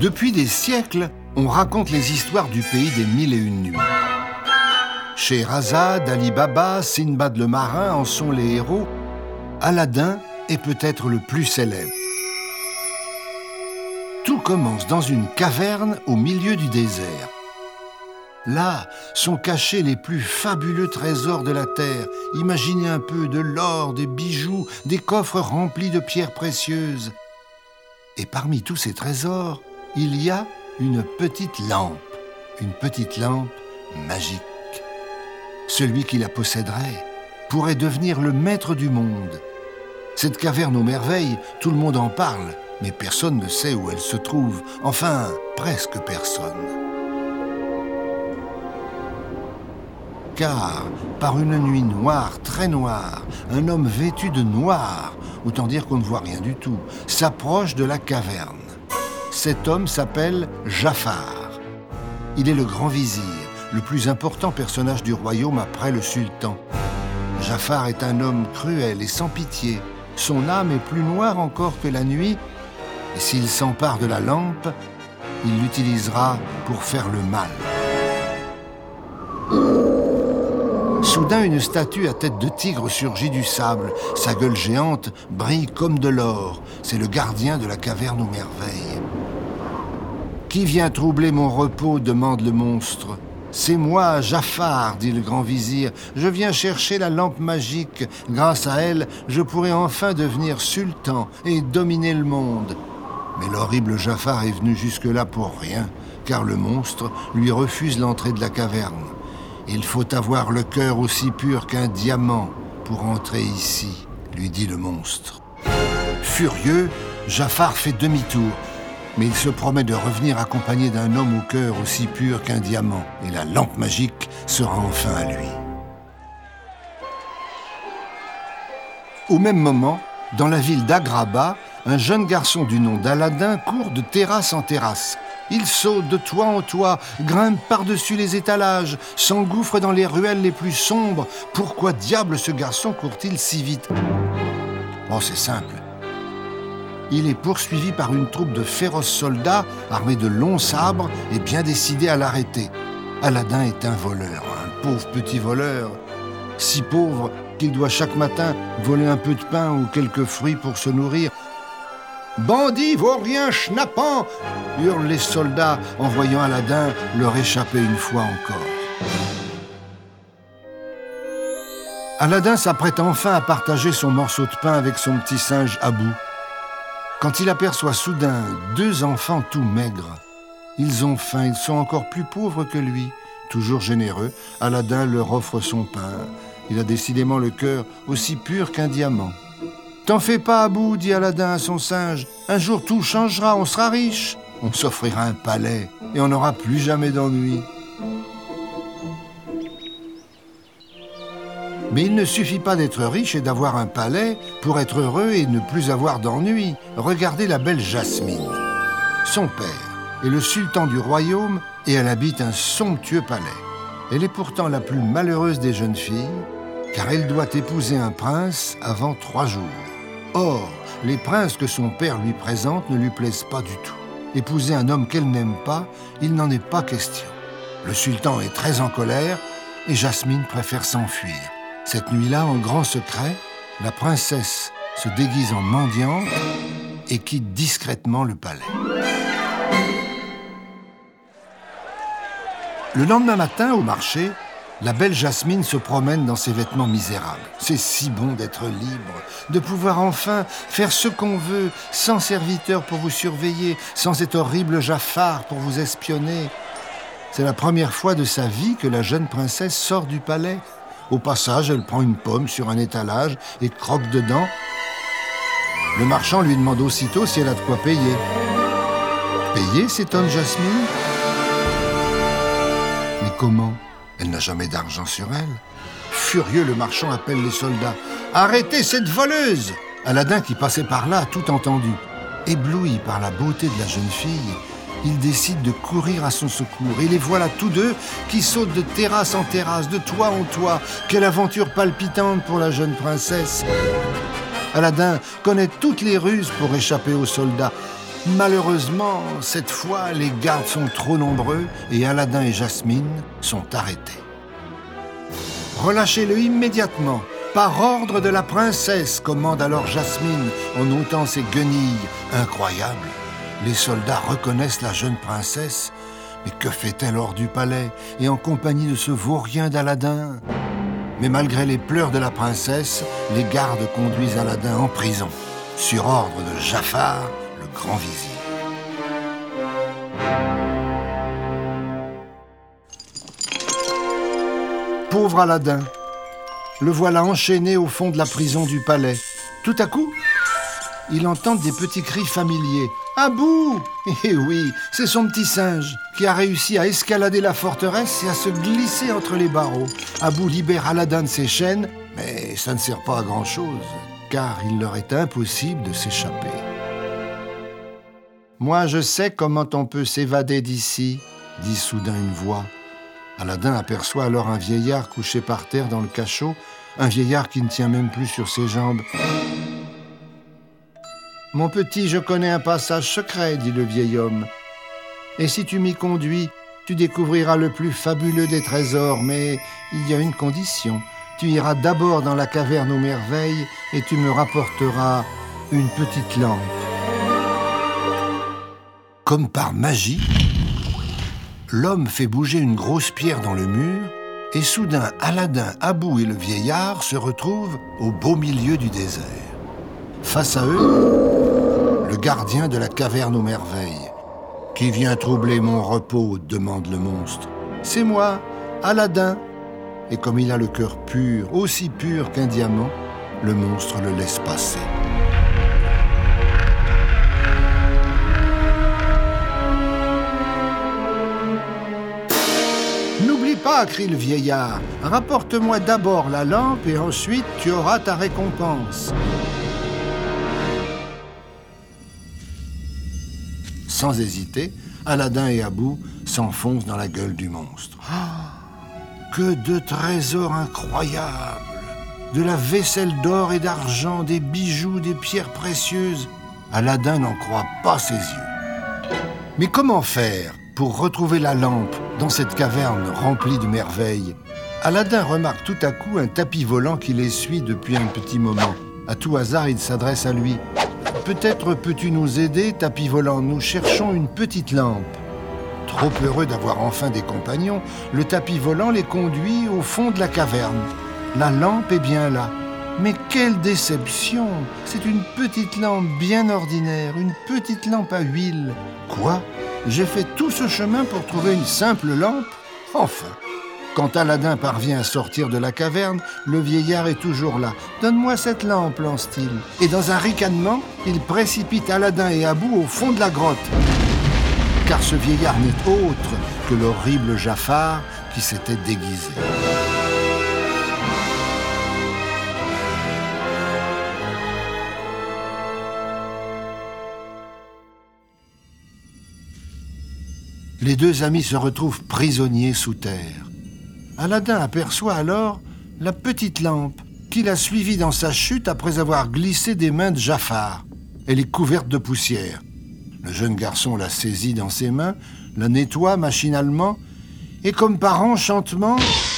Depuis des siècles, on raconte les histoires du pays des 1001 nuits. Scheherazade, Ali Baba, Sinbad le marin en sont les héros. Aladdin est peut-être le plus célèbre. Tout commence dans une caverne au milieu du désert. Là sont cachés les plus fabuleux trésors de la terre. Imaginez un peu de l'or, des bijoux, des coffres remplis de pierres précieuses. Et parmi tous ces trésors, il y a une petite lampe magique. Celui qui la posséderait pourrait devenir le maître du monde. Cette caverne aux merveilles, tout le monde en parle, mais personne ne sait où elle se trouve. Enfin, presque personne. Car, par une nuit noire, très noire, un homme vêtu de noir, autant dire qu'on ne voit rien du tout, s'approche de la caverne. Cet homme s'appelle Jafar. Il est le grand vizir, le plus important personnage du royaume après le sultan. Jafar est un homme cruel et sans pitié. Son âme est plus noire encore que la nuit, et s'il s'empare de la lampe, il l'utilisera pour faire le mal. Soudain, une statue à tête de tigre surgit du sable. Sa gueule géante brille comme de l'or. C'est le gardien de la caverne aux merveilles. « Qui vient troubler mon repos ?» demande le monstre. « C'est moi, Jafar, dit le grand vizir. Je viens chercher la lampe magique. Grâce à elle, je pourrai enfin devenir sultan et dominer le monde. » Mais l'horrible Jafar est venu jusque-là pour rien, car le monstre lui refuse l'entrée de la caverne. Il faut avoir le cœur aussi pur qu'un diamant pour entrer ici, lui dit le monstre. Furieux, Jafar fait demi-tour, mais il se promet de revenir accompagné d'un homme au cœur aussi pur qu'un diamant, et la lampe magique sera enfin à lui. Au même moment, dans la ville d'Agraba, un jeune garçon du nom d'Aladin court de terrasse en terrasse. Il saute de toit en toit, grimpe par-dessus les étalages, s'engouffre dans les ruelles les plus sombres. Pourquoi diable ce garçon court-il si vite ? Oh, c'est simple. Il est poursuivi par une troupe de féroces soldats armés de longs sabres et bien décidés à l'arrêter. Aladin est un voleur, un pauvre petit voleur, si pauvre qu'il doit chaque matin voler un peu de pain ou quelques fruits pour se nourrir. « Bandit, vaurien, schnappant !» hurlent les soldats en voyant Aladin leur échapper une fois encore. Aladin s'apprête enfin à partager son morceau de pain avec son petit singe Abou, quand il aperçoit soudain 2 enfants tout maigres. Ils ont faim, ils sont encore plus pauvres que lui. Toujours généreux, Aladin leur offre son pain. Il a décidément le cœur aussi pur qu'un diamant. « T'en fais pas, Abou, dit Aladin à son singe. Un jour tout changera, on sera riche. On s'offrira un palais et on n'aura plus jamais d'ennui. » Mais il ne suffit pas d'être riche et d'avoir un palais pour être heureux et ne plus avoir d'ennui. Regardez la belle Jasmine. Son père est le sultan du royaume et elle habite un somptueux palais. Elle est pourtant la plus malheureuse des jeunes filles, car elle doit épouser un prince avant 3 jours. Or, les princes que son père lui présente ne lui plaisent pas du tout. Épouser un homme qu'elle n'aime pas, il n'en est pas question. Le sultan est très en colère et Jasmine préfère s'enfuir. Cette nuit-là, en grand secret, la princesse se déguise en mendiante et quitte discrètement le palais. Le lendemain matin, au marché, la belle Jasmine se promène dans ses vêtements misérables. C'est si bon d'être libre, de pouvoir enfin faire ce qu'on veut, sans serviteur pour vous surveiller, sans cet horrible Jafar pour vous espionner. C'est la première fois de sa vie que la jeune princesse sort du palais. Au passage, elle prend une pomme sur un étalage et croque dedans. Le marchand lui demande aussitôt si elle a de quoi payer. « Payer ?» s'étonne Jasmine. « Mais comment ? Elle n'a jamais d'argent sur elle. » Furieux, le marchand appelle les soldats. « Arrêtez cette voleuse !» Aladin, qui passait par là, a tout entendu. Ébloui par la beauté de la jeune fille, il décide de courir à son secours. Et les voilà tous deux qui sautent de terrasse en terrasse, de toit en toit. Quelle aventure palpitante pour la jeune princesse! Aladin connaît toutes les ruses pour échapper aux soldats. Malheureusement, cette fois, les gardes sont trop nombreux et Aladin et Jasmine sont arrêtés. Relâchez-le immédiatement, par ordre de la princesse, commande alors Jasmine en ôtant ses guenilles. Incroyable, les soldats reconnaissent la jeune princesse. Mais que fait-elle hors du palais et en compagnie de ce vaurien d'Aladin? Mais malgré les pleurs de la princesse, les gardes conduisent Aladin en prison, sur ordre de Jafar, le grand vizir. Pauvre Aladin, le voilà enchaîné au fond de la prison du palais. Tout à coup, il entend des petits cris familiers. « Abou !» Eh oui, c'est son petit singe qui a réussi à escalader la forteresse et à se glisser entre les barreaux. Abou libère Aladin de ses chaînes, mais ça ne sert pas à grand-chose, car il leur est impossible de s'échapper. « Moi, je sais comment on peut s'évader d'ici, » dit soudain une voix. Aladin aperçoit alors un vieillard couché par terre dans le cachot, un vieillard qui ne tient même plus sur ses jambes. « Mon petit, je connais un passage secret, dit le vieil homme. Et si tu m'y conduis, tu découvriras le plus fabuleux des trésors, mais il y a une condition. Tu iras d'abord dans la caverne aux merveilles et tu me rapporteras une petite lampe. » Comme par magie, l'homme fait bouger une grosse pierre dans le mur et soudain Aladin, Abou et le vieillard se retrouvent au beau milieu du désert. Face à eux, le gardien de la caverne aux merveilles. « Qui vient troubler mon repos ?» demande le monstre. « C'est moi, Aladin. » Et comme il a le cœur pur, aussi pur qu'un diamant, le monstre le laisse passer. « N'oublie pas, crie le vieillard, rapporte-moi d'abord la lampe et ensuite tu auras ta récompense. » Sans hésiter, Aladin et Abou s'enfoncent dans la gueule du monstre. Que de trésors incroyables! De la vaisselle d'or et d'argent, des bijoux, des pierres précieuses. Aladin n'en croit pas ses yeux. Mais comment faire pour retrouver la lampe dans cette caverne remplie de merveilles? Aladin remarque tout à coup un tapis volant qui les suit depuis un petit moment. À tout hasard, il s'adresse à lui. « Peut-être peux-tu nous aider, tapis volant? Nous cherchons une petite lampe. » Trop heureux d'avoir enfin des compagnons, le tapis volant les conduit au fond de la caverne. La lampe est bien là. Mais quelle déception! C'est une petite lampe bien ordinaire, une petite lampe à huile. Quoi? J'ai fait tout ce chemin pour trouver une simple lampe? Enfin! Quand Aladin parvient à sortir de la caverne, le vieillard est toujours là. « Donne-moi cette lampe » lance-t-il. Et dans un ricanement, il précipite Aladin et Abou au fond de la grotte. Car ce vieillard n'est autre que l'horrible Jafar qui s'était déguisé. Les deux amis se retrouvent prisonniers sous terre. Aladin aperçoit alors la petite lampe qu'il a suivie dans sa chute après avoir glissé des mains de Jafar. Elle est couverte de poussière. Le jeune garçon la saisit dans ses mains, la nettoie machinalement, et comme par enchantement,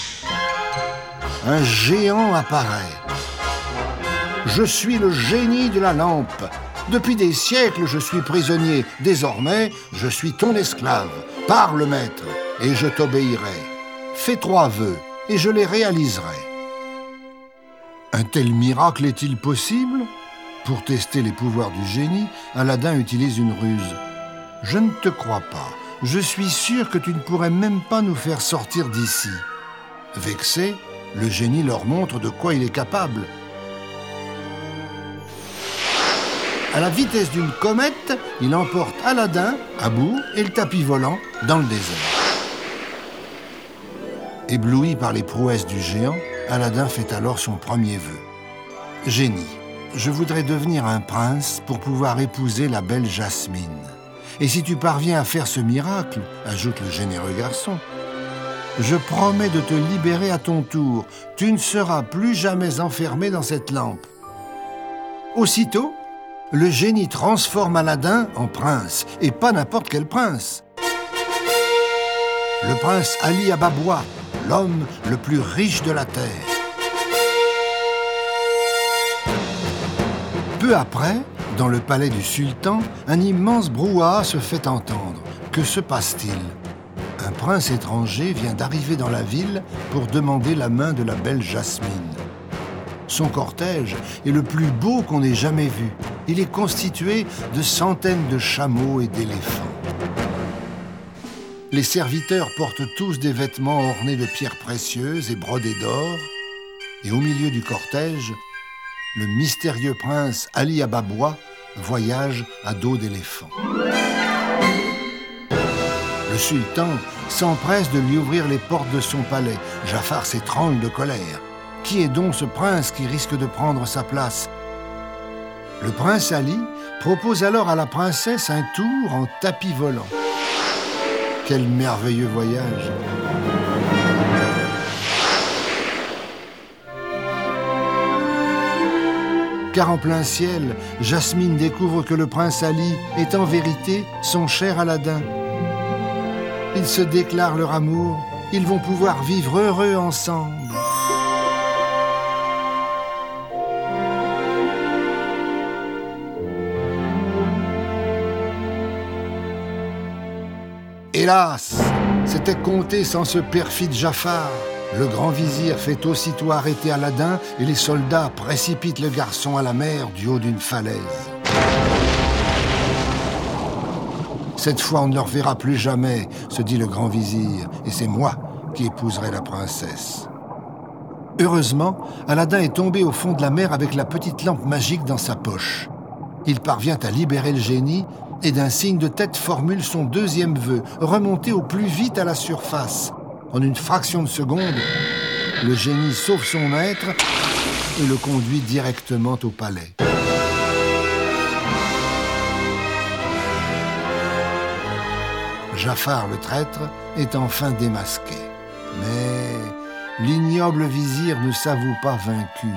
un géant apparaît. « Je suis le génie de la lampe. Depuis des siècles, je suis prisonnier. Désormais, je suis ton esclave. Parle, maître, et je t'obéirai. Fais 3 vœux, et je les réaliserai. » Un tel miracle est-il possible? Pour tester les pouvoirs du génie, Aladin utilise une ruse. « Je ne te crois pas. Je suis sûr que tu ne pourrais même pas nous faire sortir d'ici. » Vexé, le génie leur montre de quoi il est capable. À la vitesse d'une comète, il emporte Aladin, Abou et le tapis volant dans le désert. Ébloui par les prouesses du géant, Aladin fait alors son premier vœu. « Génie, je voudrais devenir un prince pour pouvoir épouser la belle Jasmine. Et si tu parviens à faire ce miracle, ajoute le généreux garçon, je promets de te libérer à ton tour. Tu ne seras plus jamais enfermé dans cette lampe. » Aussitôt, le génie transforme Aladdin en prince, et pas n'importe quel prince. Le prince Ali Ababwa, l'homme le plus riche de la terre. Peu après, dans le palais du sultan, un immense brouhaha se fait entendre. Que se passe-t-il ? Un prince étranger vient d'arriver dans la ville pour demander la main de la belle Jasmine. Son cortège est le plus beau qu'on ait jamais vu. Il est constitué de centaines de chameaux et d'éléphants. Les serviteurs portent tous des vêtements ornés de pierres précieuses et brodés d'or. Et au milieu du cortège, le mystérieux prince Ali Ababwa voyage à dos d'éléphant. Le sultan s'empresse de lui ouvrir les portes de son palais. Jafar s'étrangle de colère. Qui est donc ce prince qui risque de prendre sa place ? Le prince Ali propose alors à la princesse un tour en tapis volant. Quel merveilleux voyage! Car en plein ciel, Jasmine découvre que le prince Ali est en vérité son cher Aladdin. Ils se déclarent leur amour, ils vont pouvoir vivre heureux ensemble. Hélas, c'était compté sans ce perfide Jafar. Le grand vizir fait aussitôt arrêter Aladdin et les soldats précipitent le garçon à la mer du haut d'une falaise. Cette fois, on ne le reverra plus jamais, se dit le grand vizir, et c'est moi qui épouserai la princesse. Heureusement, Aladdin est tombé au fond de la mer avec la petite lampe magique dans sa poche. Il parvient à libérer le génie et d'un signe de tête formule son deuxième vœu, remonter au plus vite à la surface. En une fraction de seconde, le génie sauve son maître et le conduit directement au palais. Jafar le traître est enfin démasqué. Mais l'ignoble vizir ne s'avoue pas vaincu.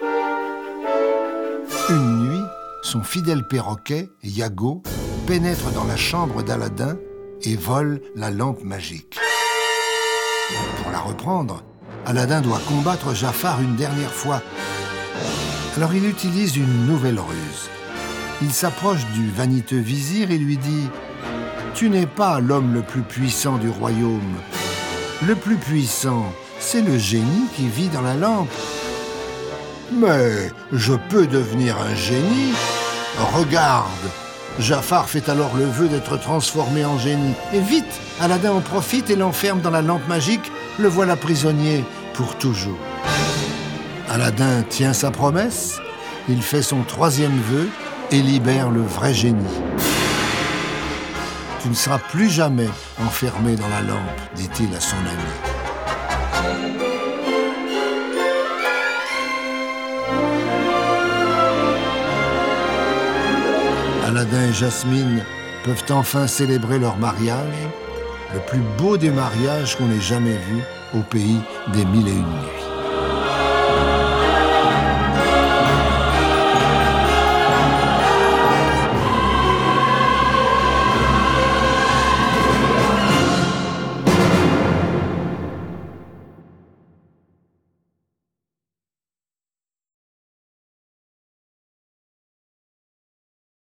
Une nuit, son fidèle perroquet, Yago, pénètre dans la chambre d'Aladin et vole la lampe magique. Pour la reprendre, Aladin doit combattre Jafar une dernière fois. Alors il utilise une nouvelle ruse. Il s'approche du vaniteux vizir et lui dit « Tu n'es pas l'homme le plus puissant du royaume. Le plus puissant, c'est le génie qui vit dans la lampe. Mais je peux devenir un génie. Regarde !» Jafar fait alors le vœu d'être transformé en génie. Et vite, Aladin en profite et l'enferme dans la lampe magique. Le voilà prisonnier pour toujours. Aladin tient sa promesse. Il fait son troisième vœu et libère le vrai génie. Tu ne seras plus jamais enfermé dans la lampe, dit-il à son ami. Aladin et Jasmine peuvent enfin célébrer leur mariage, le plus beau des mariages qu'on ait jamais vu au pays des 1001 nuits.